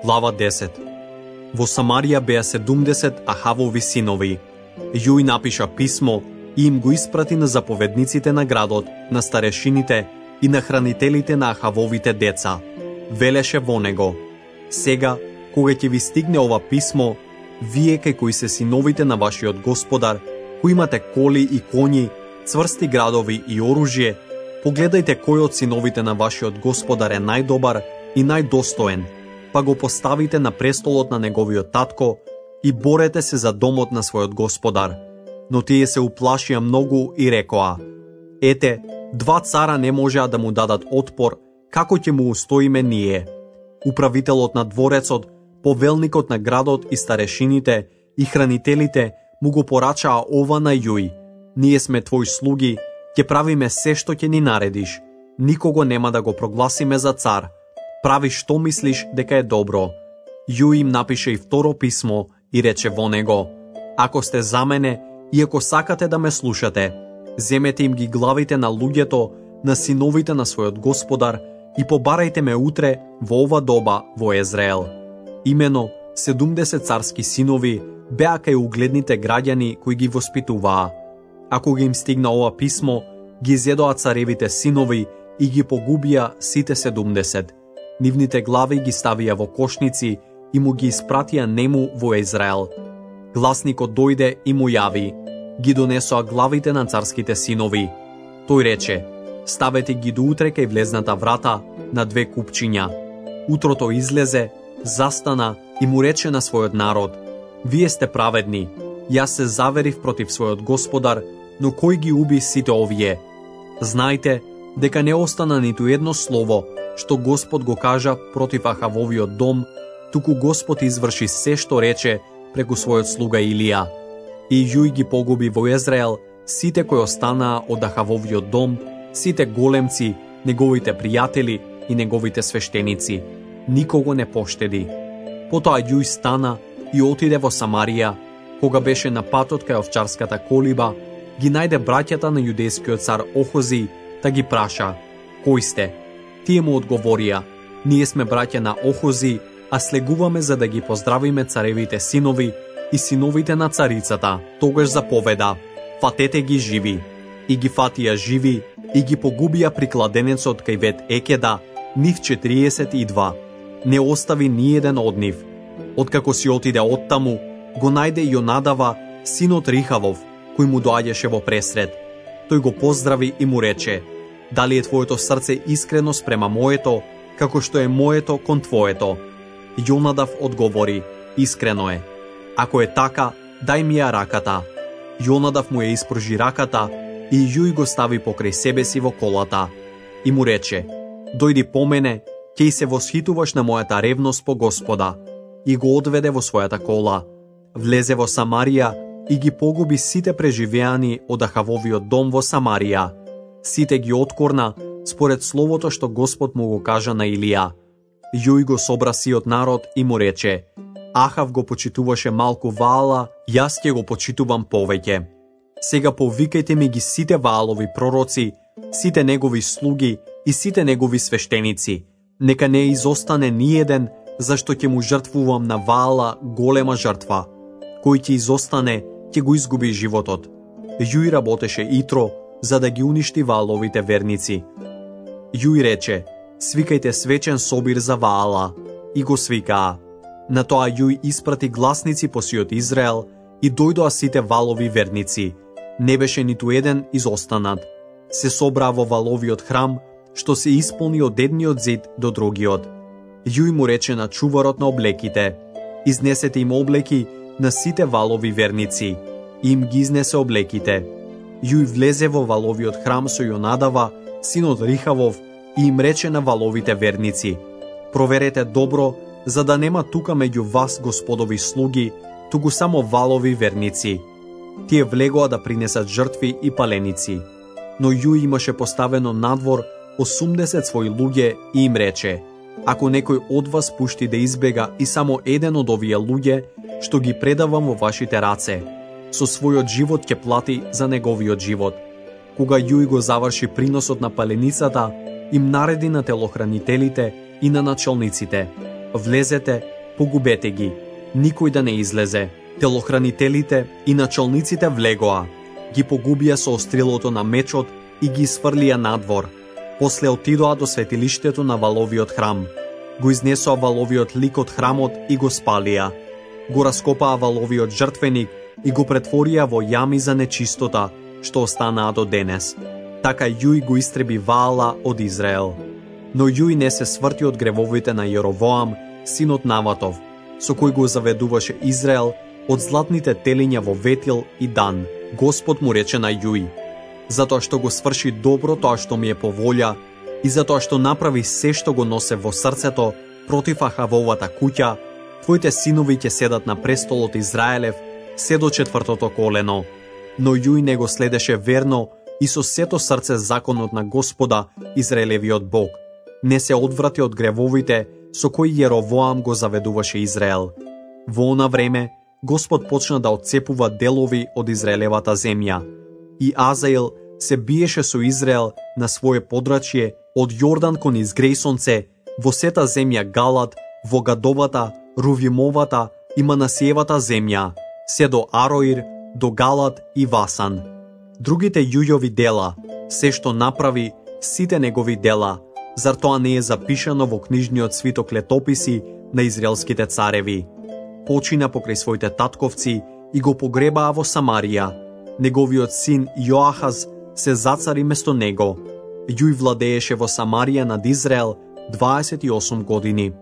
Глава 10. Во Самарија беа 70 Ахавови синови. Јуј напиша писмо и им го испрати на заповедниците на градот, на старешините и на хранителите на Ахавовите деца. Велеше во него: сега, кога ќе ви стигне ова писмо, вие кај кои се синовите на вашиот господар, кои имате коли и коњи, цврсти градови и оружје, погледајте кој од синовите на вашиот господар е најдобар и најдостоен, па го поставите на престолот на неговиот татко и борете се за домот на својот господар. Но тие се уплашија многу и рекоа: ете, два цара не можеа да му дадат отпор, како ќе му устоиме ние? Управителот на дворецот, повелникот на градот и старешините и хранителите му го порачаа ова на Јуј: ние сме твои слуги, ќе правиме се што ќе ни наредиш. Никого нема да го прогласиме за цар. Прави што мислиш дека е добро. Јуј им напише и второ писмо и рече во него: ако сте за мене и ако сакате да ме слушате, земете им ги главите на луѓето, на синовите на својот господар и побарајте ме утре во ова доба во Езраел. Имено 70 царски синови беа кај угледните граѓани кои ги воспитуваа. Ако ги им стигна ова писмо, ги изедоа царевите синови и ги погубија сите 70. Нивните глави ги ставија во кошници и му ги испратија нему во Израел. Гласникот дојде и му јави: ги донесоа главите на царските синови. Тој рече: ставете ги до утре кај влезната врата на 2 купчиња. Утрото излезе, застана и му рече на својот народ: вие сте праведни, јас се заверив против својот господар, но кој ги уби сите овие? Знајте дека не остана ниту едно слово што Господ го кажа против Ахавовиот дом, туку Господ изврши се што рече преку својот слуга Илија. И Јуј ги погуби во Израел сите кои останаа од Ахавовиот дом, сите големци, неговите пријатели и неговите свештеници. Никого не поштеди. Потоа Јуј стана и отиде во Самарија. Кога беше на патот кај овчарската колиба, ги најде браќата на јудејскиот цар Охози, та ги праша: кој сте? Тие му одговорија: ние сме браќа на Охози, а слегуваме за да ги поздравиме царевите синови и синовите на царицата. Тогаш заповеда: фатете ги живи. И ги фатија живи и ги погубија при кладенецот кај Вет Екеда, нив 42. Не остави ниеден од нив. Откако си отиде оттаму, го најде Јонадава, синот Рихавов, кој му доаѓаше во пресред. Тој го поздрави и му рече: дали е твоето срце искрено спрема моето, како што е моето кон твоето? Јонадав одговори: искрено е. Ако е така, дај ми ја раката. Јонадав му ја испружи раката и Јуј го стави покрај себе си во колата. И му рече: дојди по мене, ќе се восхитуваш на мојата ревност по Господа. И го одведе во својата кола. Влезе во Самарија и ги погуби сите преживеани од Ахавовиот дом во Самарија. Сите ги откорна според словото што Господ му го кажа на Илија. Јуј го собра сиот народ и му рече: Ахав го почитуваше малку Ваала, јас ќе го почитувам повеќе. Сега повикајте ми ги сите Ваалови пророци, сите негови слуги и сите негови свештеници. Нека не изостане ниеден, зашто ќе му жртвувам на Ваала голема жртва. Кој ќе изостане, ќе го изгуби животот. Јуј работеше итро, за да ги уништи Вааловите верници. Јуј рече: свикајте свечен собир за Ваала. И го свикаа. На тоа Јуј испрати гласници по сиот Израел и дојдоа сите Ваалови верници. Не беше ниту еден изостанат. Се собраа во Вааловиот храм, што се исполни од едниот зид до другиот. Јуј му рече на чуварот на облеките: изнесете им облеки на сите Ваалови верници. И им ги изнесе облеките. Јуј влезе во Вааловиот храм со Јонадава, синот Рихавов, и им рече на Вааловите верници: проверете добро, за да нема тука меѓу вас Господови слуги, туку само Ваалови верници. Тие влегоа да принесат жртви и паленици. Но Јуј имаше поставено надвор 80 своји луѓе и им рече: ако некој од вас пушти да избега и само еден од овие луѓе, што ги предавам во вашите раце, со својот живот ќе плати за неговиот живот. Кога Јуј го заврши приносот на паленицата, им нареди на телохранителите и на началниците: влезете погубете ги, никој да не излезе. Телохранителите и началниците влегоа, ги погубија со острилото на мечот и ги сврлија надвор. После отидоа до светилиштето на валовиот храм. Го изнесоа валовиот лик од храмот и го спалија. Го раскопаа валовиот жртвеник и го претворија во јами за нечистота, што останаа до денес. Така Јуј го истреби Ваала од Израел. Но Јуј не се сврти од гревовите на Јеровоам, синот Наватов, со кој го заведуваше Израел од златните телиња во Ветил и Дан. Господ му рече на Јуј: затоа што го сврши добро тоа што ми е по волја и затоа што направи се што го носе во срцето против Ахавовата куќа, твоите синови ќе седат на престолот Израелев се до 4-то колено. Но Јуј не го следеше верно и со сето срце законот на Господа, Израелевиот Бог. Не се одврати од гревовите со кои Јеровоам го заведуваше Израел. Во она време Господ почна да отцепува делови од Израелевата земја. И Азаил се биеше со Израел на свое подрачје од Јордан кон изгрејсонце, во сета земја Галад, во Гадовата, Рувимовата и Манасиевата земја, се до Ароир, до Галад и Васан. Другите Јујови дела, се што направи, сите негови дела, зар тоа не е запишано во книжниот свиток летописи на израелските цареви? Почина покрај своите татковци и го погребаа во Самарија. Неговиот син Јоахаз се зацари место него. Јуј владееше во Самарија над Израел 28 години.